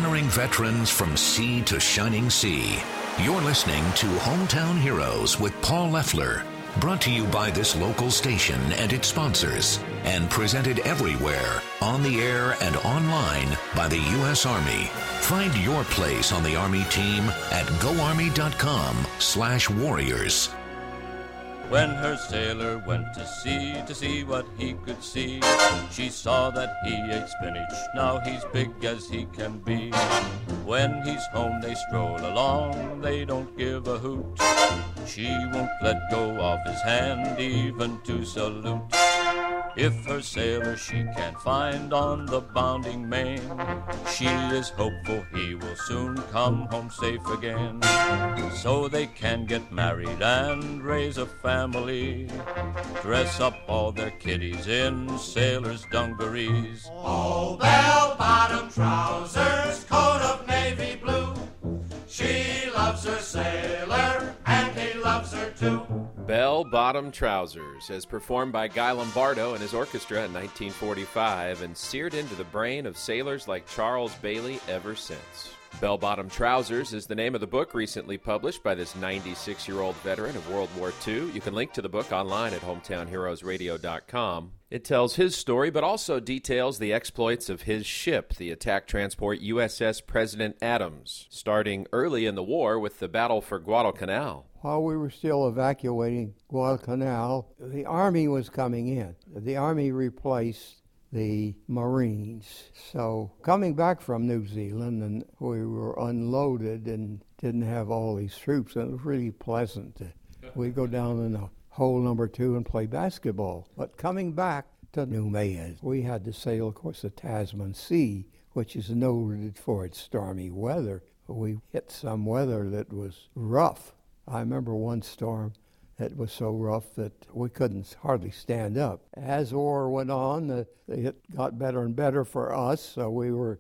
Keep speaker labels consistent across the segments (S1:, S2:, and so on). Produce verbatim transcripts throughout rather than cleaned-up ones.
S1: honoring veterans from sea to shining sea. You're listening to Hometown Heroes with Paul Leffler, brought to you by this local station and its sponsors, and presented everywhere, on the air and online by the U S Army. Find your place on the Army team at goarmy.com slash warriors.
S2: When her sailor went to sea to see what he could see, she saw that he ate spinach, now he's big as he can be. When he's home they stroll along, they don't give a hoot. She won't let go of his hand even to salute. If her sailor she can't find on the bounding main, she is hopeful he will soon come home safe again, so they can get married and raise a family, dress up all their kiddies in sailors' dungarees.
S3: Oh, bell-bottom trousers, coat of navy blue, she loves her sailor and he loves her too.
S4: Bell-Bottom Trousers, as performed by Guy Lombardo and his orchestra in nineteen forty-five and seared into the brain of sailors like Charles Bailey ever since. Bell-Bottom Trousers is the name of the book recently published by this ninety-six-year-old veteran of World War Two. You can link to the book online at hometown heroes radio dot com. It tells his story, but also details the exploits of his ship, the attack transport U S S President Adams, starting early in the war with the battle for Guadalcanal.
S5: While we were still evacuating Guadalcanal, the Army was coming in. The Army replaced the Marines. So coming back from New Zealand, and we were unloaded and didn't have all these troops, and it was really pleasant. We'd go down in the hole number two and play basketball. But coming back to Noumea, we had to sail, of course, the Tasman Sea, which is noted for its stormy weather. We hit some weather that was rough. I remember one storm that was so rough that we couldn't hardly stand up. As war went on, uh, it got better and better for us, so we were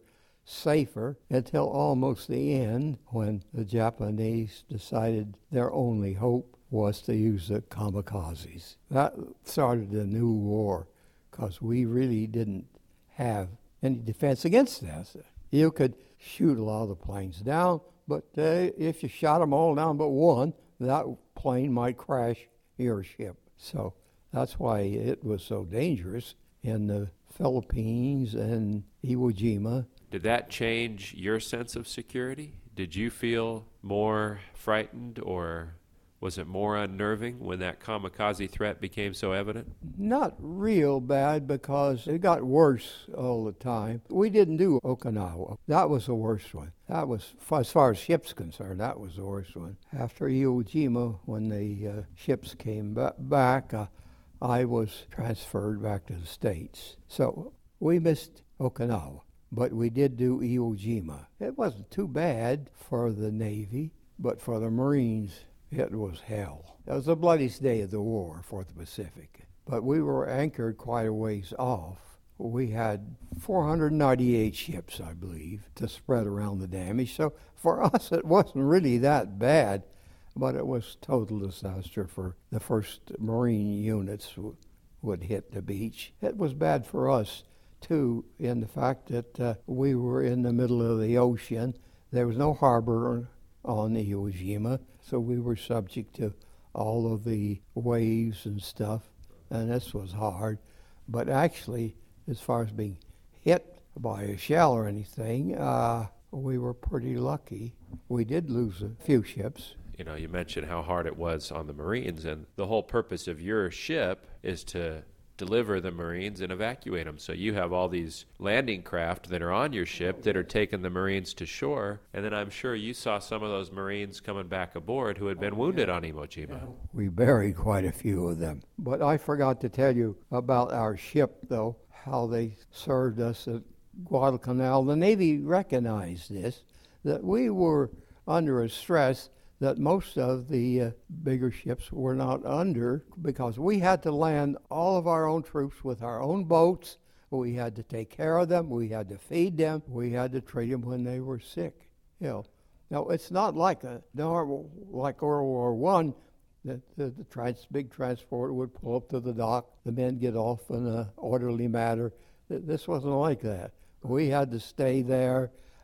S5: safer until almost the end, when the Japanese decided their only hope was to use the kamikazes. That started a new war, because we really didn't have any defense against that. You could shoot a lot of the planes down, but uh, if you shot them all down but one, that plane might crash your ship. So that's why it was so dangerous in the Philippines and Iwo Jima.
S4: Did that change your sense of security? Did you feel more frightened, or was it more unnerving when that kamikaze threat became so evident?
S5: Not real bad, because it got worse all the time. We didn't do Okinawa. That was the worst one. That was, as far as ships concerned, that was the worst one. After Iwo Jima, when the uh, ships came ba- back, uh, I was transferred back to the States. So we missed Okinawa, but we did do Iwo Jima. It wasn't too bad for the Navy, but for the Marines, it was hell. It was the bloodiest day of the war for the Pacific. But we were anchored quite a ways off. We had four hundred ninety-eight ships, I believe, to spread around the damage. So for us, it wasn't really that bad, but it was total disaster for the first Marine units who would hit the beach. It was bad for us, too, in the fact that uh, we were in the middle of the ocean. There was no harbor on Iwo Jima, so we were subject to all of the waves and stuff, and this was hard. But actually, as far as being hit by a shell or anything, uh, we were pretty lucky. We did lose a few ships.
S4: You know, you mentioned how hard it was on the Marines, and the whole purpose of your ship is to deliver the Marines and evacuate them. So you have all these landing craft that are on your ship that are taking the Marines to shore, and then I'm sure you saw some of those Marines coming back aboard who had been wounded on Iwo Jima.
S5: We buried quite a few of them. But I forgot to tell you about our ship, though, how they served us at Guadalcanal. The Navy recognized this, that we were under a stress that most of the uh, bigger ships were not under, because we had to land all of our own troops with our own boats. We had to take care of them. We had to feed them. We had to treat them when they were sick. You know, now it's not like a normal, like World War One. The, the, the trans, big transport would pull up to the dock. The men get off in an orderly manner. This wasn't like that. We had to stay there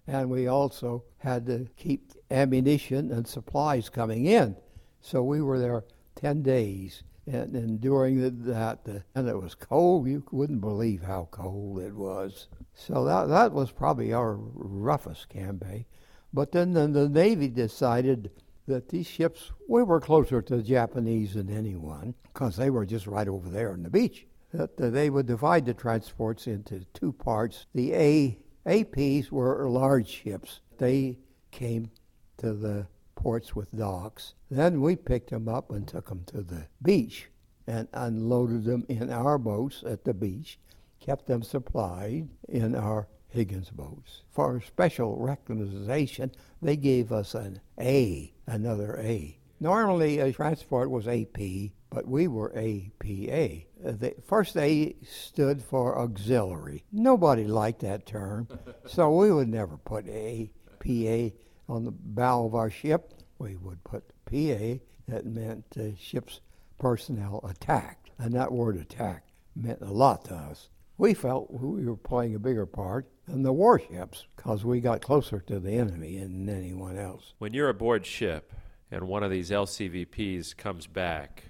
S5: and we also had to keep ammunition and supplies coming in. So we were there ten days, and, and during the, that, the, and it was cold. You wouldn't believe how cold it was. So that that was probably our roughest campaign. But then the, the Navy decided that these ships, we were closer to the Japanese than anyone, because they were just right over there on the beach. That, that they would divide the transports into two parts. The A, APs were large ships. They came to the ports with docks. Then we picked them up and took them to the beach and unloaded them in our boats at the beach, kept them supplied in our Higgins boats. For special recognition, they gave us an A, another A. Normally a transport was A P, but we were A P A. Uh, the first A stood for auxiliary. Nobody liked that term, so we would never put A P A on the bow of our ship. We would put P A, that meant uh, ship's personnel attacked, and that word attack meant a lot to us. We felt we were playing a bigger part than the warships because we got closer to the enemy than anyone else.
S4: When you're aboard ship and one of these L C V Ps comes back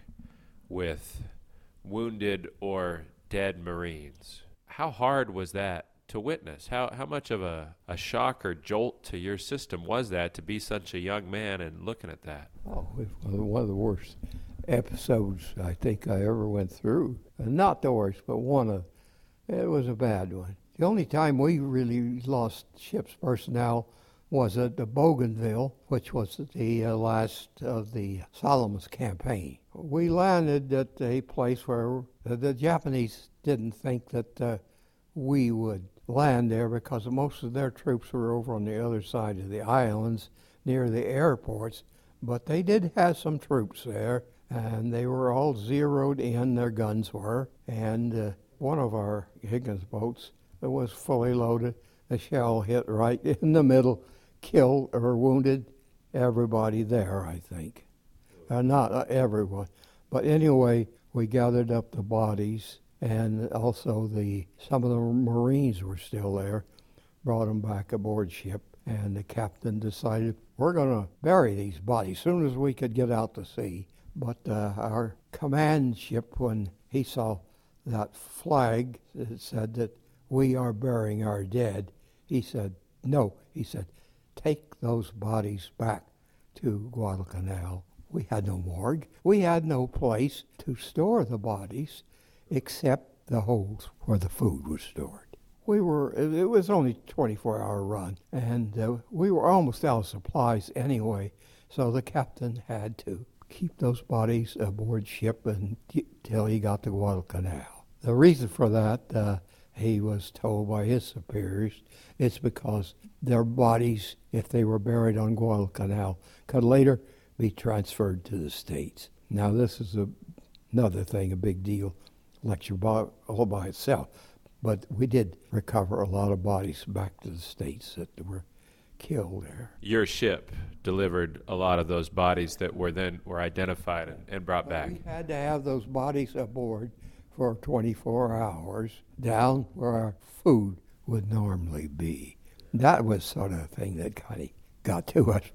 S4: with wounded or dead Marines, how hard was that to witness? How how much of a, a shock or jolt to your system was that to be such a young man and looking at that?
S5: Oh, it was one of the worst episodes I think I ever went through. Not the worst, but one of It was a bad one. The only time we really lost ship's personnel was at the Bougainville, which was the uh, last of the Salamis campaign. We landed at a place where the, the Japanese didn't think that uh, we would land there because most of their troops were over on the other side of the islands near the airports, but they did have some troops there, and they were all zeroed in, their guns were, and uh, one of our Higgins boats that was fully loaded, a shell hit right in the middle, killed or wounded everybody there, I think. Uh, not uh, everyone. But anyway, we gathered up the bodies, and also the some of the Marines were still there, brought them back aboard ship, and the captain decided, we're going to bury these bodies as soon as we could get out to sea. But uh, our command ship, when he saw that flag that said that we are burying our dead, he said, no, he said, take those bodies back to Guadalcanal. We had no morgue. We had no place to store the bodies except the holes where the food was stored. We were, it was only a twenty-four hour run, and uh, we were almost out of supplies anyway, so the captain had to keep those bodies aboard ship until he got to Guadalcanal. The reason for that, uh, he was told by his superiors, it's because their bodies, if they were buried on Guadalcanal, could later be transferred to the States. Now this is a, another thing, a big deal, lecture by, all by itself. But we did recover a lot of bodies back to the States that were killed there.
S4: Your ship delivered a lot of those bodies that were then were identified and, and brought back.
S5: We had to have those bodies aboard for twenty-four hours down where our food would normally be. That was sort of a thing that kind of got to us.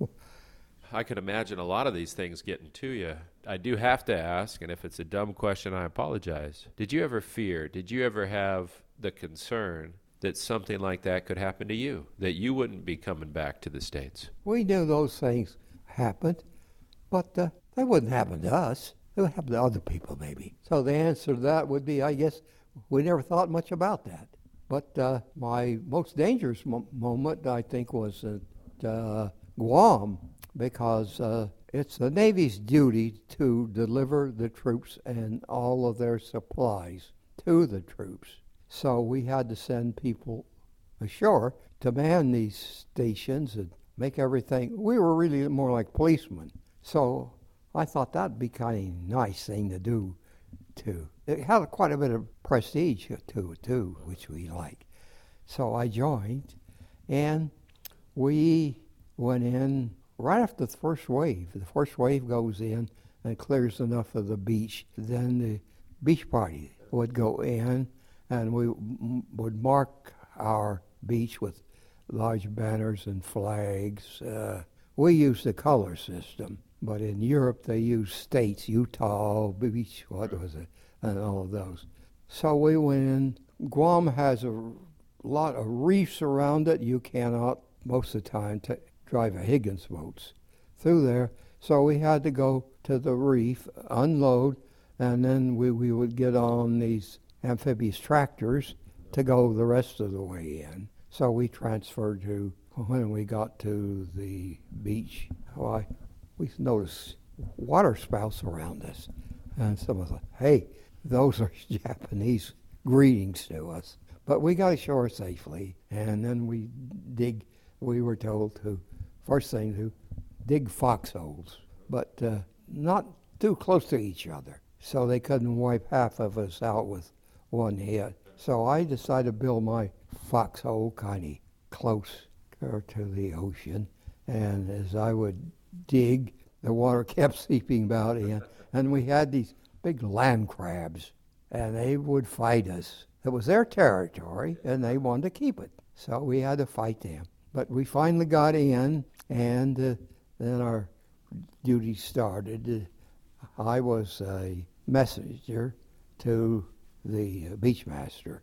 S4: I can imagine a lot of these things getting to you. I do have to ask, and if it's a dumb question, I apologize. Did you ever fear, did you ever have the concern that something like that could happen to you, that you wouldn't be coming back to the States?
S5: We knew those things happened, but uh, they wouldn't happen to us. They would happen to other people, maybe. So the answer to that would be, I guess, we never thought much about that. But uh, my most dangerous mo- moment, I think, was at uh, Guam, because uh, it's the Navy's duty to deliver the troops and all of their supplies to the troops. So we had to send people ashore to man these stations and make everything. We were really more like policemen. So I thought that'd be kind of a nice thing to do, too. It had quite a bit of prestige to it, too, which we like. So I joined, and we went in right after the first wave. The first wave goes in and clears enough of the beach. Then the beach party would go in, and we m- would mark our beach with large banners and flags. Uh, we used the color system, but in Europe they used states, Utah, Beach, what was it, and all of those. So we went in. Guam has a lot of reefs around it. You cannot, most of the time, t- drive a Higgins boats through there. So we had to go to the reef, unload, and then we, we would get on these amphibious tractors to go the rest of the way in. So we transferred to, when we got to the beach, why, we noticed water spouts around us. And someone thought, hey, those are Japanese greetings to us. But we got ashore safely, and then we dig, we were told to, first thing to dig foxholes, but uh, not too close to each other, so they couldn't wipe half of us out with one hit. So I decided to build my foxhole kind of close to the ocean, and as I would dig, the water kept seeping about in, and we had these big land crabs, and they would fight us. It was their territory, and they wanted to keep it, so we had to fight them. But we finally got in, and uh, then our duty started. I was a messenger to the beachmaster,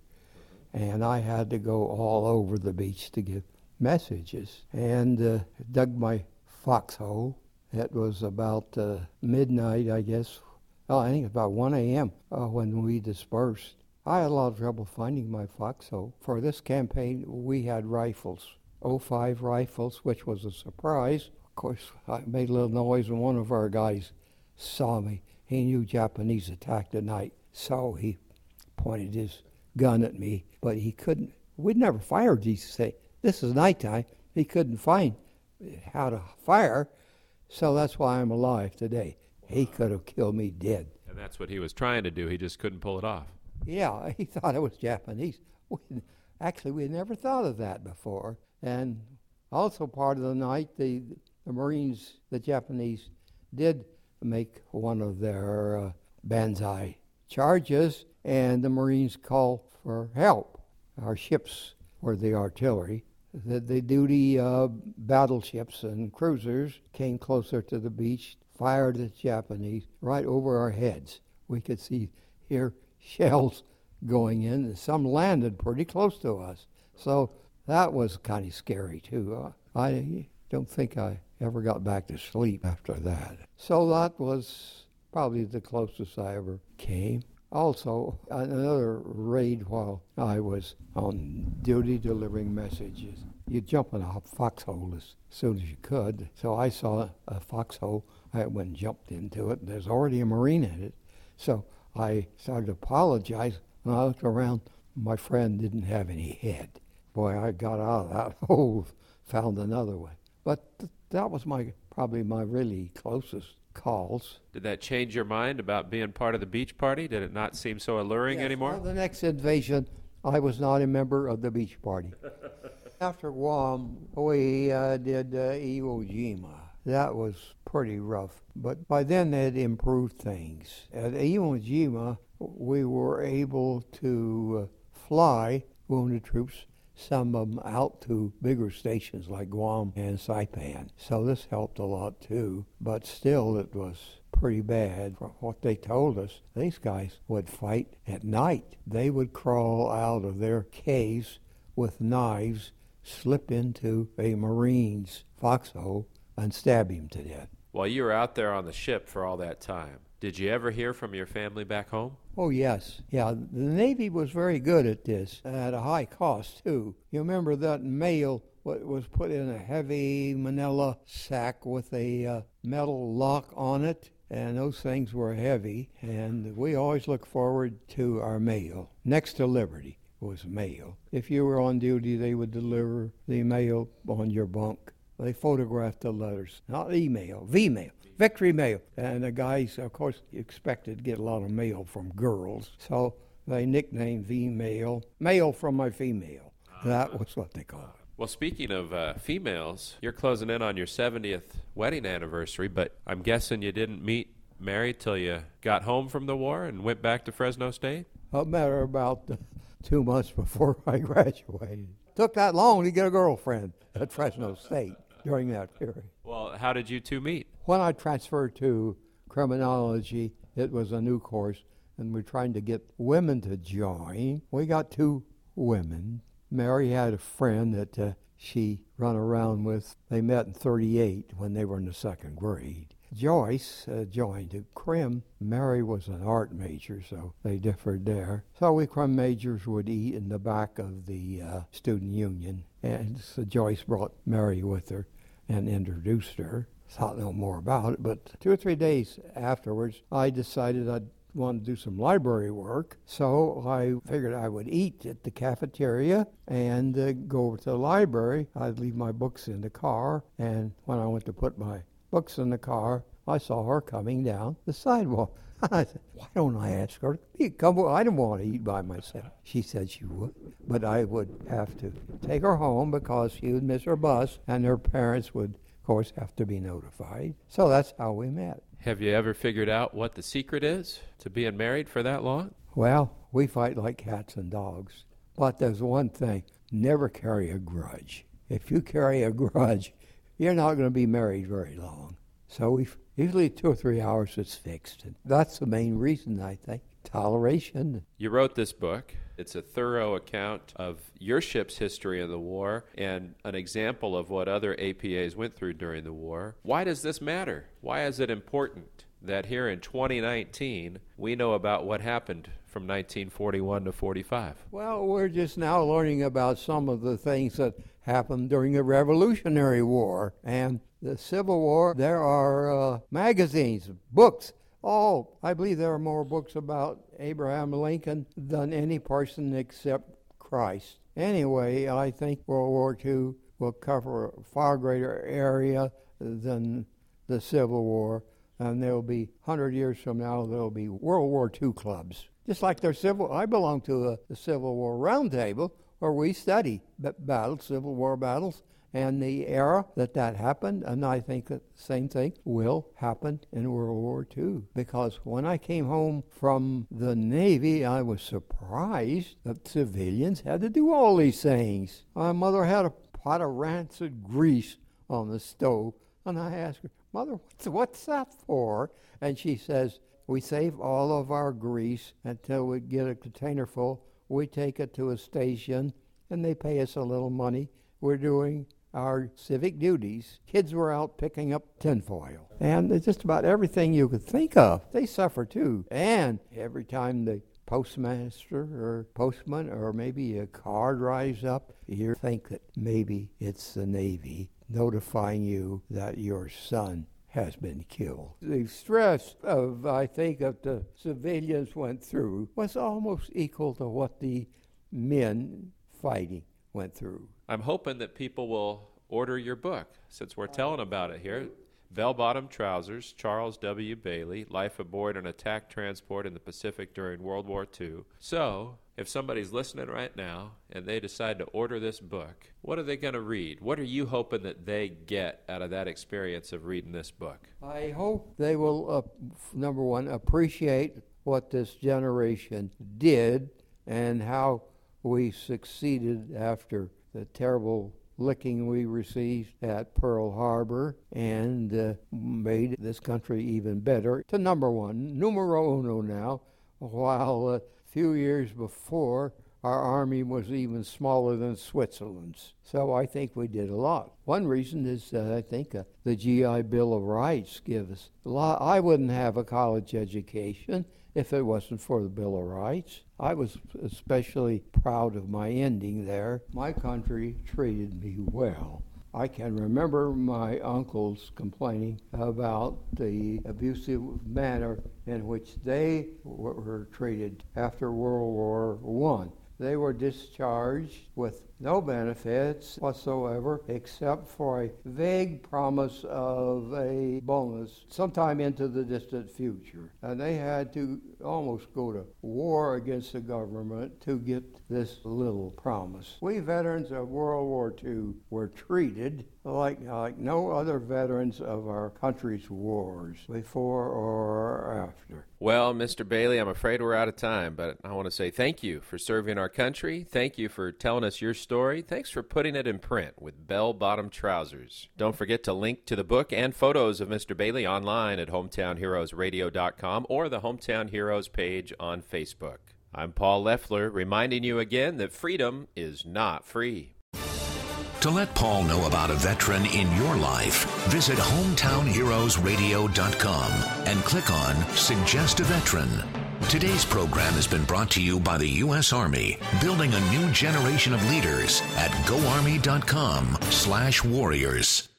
S5: and I had to go all over the beach to give messages, and uh, dug my foxhole. It was about uh, midnight, I guess. Oh, I think about one a.m. Uh, when we dispersed. I had a lot of trouble finding my foxhole. For this campaign, we had rifles, oh five rifles, which was a surprise. Of course, I made a little noise, and one of our guys saw me. He knew Japanese attacked at night, so he pointed his gun at me, but he couldn't. We'd never fired these. Say, this is nighttime. He couldn't find how to fire, so that's why I'm alive today. He could have killed me dead.
S4: And that's what he was trying to do. He just couldn't pull it off.
S5: Yeah, he thought it was Japanese. We, actually, we had never thought of that before. And also part of the night, the, the Marines, the Japanese, did make one of their uh, banzai charges, and the Marines called for help. Our ships were the artillery. The, the duty uh, battleships and cruisers came closer to the beach, fired at the Japanese right over our heads. We could see, hear shells going in, and some landed pretty close to us. So that was kind of scary, too. Uh, I don't think I ever got back to sleep after that. So that was probably the closest I ever came. Also, another raid while I was on duty delivering messages. You jump in a foxhole as soon as you could. So I saw a foxhole. I went and jumped into it. There's already a Marine in it. So I started to apologize. When I looked around, my friend didn't have any head. Boy, I got out of that hole, found another one. But th- that was my probably my really closest calls.
S4: Did that change your mind about being part of the beach party? Did it not seem so alluring
S5: Yes,
S4: anymore?
S5: well, the next invasion, I was not a member of the beach party. After Guam, we uh, did uh, Iwo Jima. That was pretty rough, but by then they had improved things. At Iwo Jima, we were able to uh, fly wounded troops, some of them out to bigger stations like Guam and Saipan. So this helped a lot too, but still it was pretty bad. From what they told us, these guys would fight at night. They would crawl out of their caves with knives, slip into a Marine's foxhole, and stab him to death.
S4: While you were out there on the ship for all that time, did you ever hear from your family back home?
S5: Oh, yes. Yeah, the Navy was very good at this, at a high cost, too. You remember that mail was put in a heavy manila sack with a uh, metal lock on it, and those things were heavy, and we always looked forward to our mail. Next to Liberty was mail. If you were on duty, they would deliver the mail on your bunk. They photographed the letters, not email, V-mail, victory mail. And the guys, of course, expected to get a lot of mail from girls, so they nicknamed V-mail, mail from my female. That was what they called it.
S4: Well, speaking of uh, females, you're closing in on your seventieth wedding anniversary, but I'm guessing you didn't meet Mary till you got home from the war and went back to Fresno State?
S5: A matter about two months before I graduated. took that long to get a girlfriend at Fresno State during that period.
S4: Well, how did you two meet?
S5: When I transferred to criminology, it was a new course, and we're trying to get women to join. We got two women. Mary had a friend that uh, she run around with. They met in thirty-eight when they were in the second grade. Joyce uh, joined the crim. Mary was an art major, so they differed there. So we crim majors would eat in the back of the uh, student union, and so Joyce brought Mary with her and introduced her. Thought no more about it, but two or three days afterwards, I decided I'd want to do some library work, so I figured I would eat at the cafeteria and uh, go over to the library. I'd leave my books in the car, and when I went to put my books in the car, I saw her coming down the sidewalk. I said, why don't I ask her to come? I didn't want to eat by myself. She said she would, but I would have to take her home because she would miss her bus, and her parents would, of course, have to be notified. So that's how we met.
S4: Have you ever figured out what the secret is to being married for that long?
S5: Well, we fight like cats and dogs. But there's one thing, never carry a grudge. If you carry a grudge, you're not going to be married very long. So we usually two or three hours it's fixed. And that's the main reason, I think. Toleration.
S4: You wrote this book. It's a thorough account of your ship's history in the war and an example of what other A P As went through during the war. Why does this matter? Why is it important that here in twenty nineteen we know about what happened from nineteen forty-one to forty-five?
S5: Well, we're just now learning about some of the things that happened during the Revolutionary War and the Civil War. There are uh, magazines, books. Oh, I believe there are more books about Abraham Lincoln than any person except Christ. Anyway, I think World War Two will cover a far greater area than the Civil War, and there will be, one hundred years from now, there will be World War Two clubs. Just like there's civil, I belong to a, the Civil War Roundtable, where we study b- battles, Civil War battles, and the era that that happened, and I think that the same thing will happen in World War Two. Because when I came home from the Navy, I was surprised that civilians had to do all these things. My mother had a pot of rancid grease on the stove, and I asked her, Mother, what's, what's that for? And she says, we save all of our grease until we get a container full. We take it to a station, and they pay us a little money. We're doing our civic duties. Kids were out picking up tinfoil. And it's just about everything you could think of. They suffer too. And every time the postmaster or postman or maybe a car drives up, you think that maybe it's the Navy notifying you that your son has been killed. The stress of, I think, that the civilians went through was almost equal to what the men fighting went through.
S4: I'm hoping that people will order your book, since we're telling about it here. Bell-Bottom Trousers, Charles W. Bailey, Life Aboard an Attack Transport in the Pacific During World War Two. So, if somebody's listening right now and they decide to order this book, what are they going to read? What are you hoping that they get out of that experience of reading this book?
S5: I hope they will, uh, number one, appreciate what this generation did and how we succeeded after the terrible licking we received at Pearl Harbor and uh, made this country even better. To number one, numero uno now, while a few years before our army was even smaller than Switzerland's. So I think we did a lot. One reason is that I think uh, the G I Bill of Rights gives us a lot. I wouldn't have a college education if it wasn't for the Bill of Rights. I was especially proud of my ending there. My country treated me well. I can remember my uncles complaining about the abusive manner in which they were treated after World War One. They were discharged with no benefits whatsoever except for a vague promise of a bonus sometime into the distant future. And they had to almost go to war against the government to get this little promise. We veterans of World War Two were treated like, like no other veterans of our country's wars, before or after.
S4: Well, Mister Bailey, I'm afraid we're out of time, but I want to say thank you for serving our country. Thank you for telling us your story. story, thanks for putting it in print with bell-bottom trousers. Don't forget to link to the book and photos of Mister Bailey online at hometown heroes radio dot com or the Hometown Heroes page on Facebook. I'm Paul Leffler, reminding you again that freedom is not free.
S1: To let Paul know about a veteran in your life, visit hometown heroes radio dot com and click on Suggest a Veteran. Today's program has been brought to you by the U S Army, building a new generation of leaders at go army dot com slash warriors.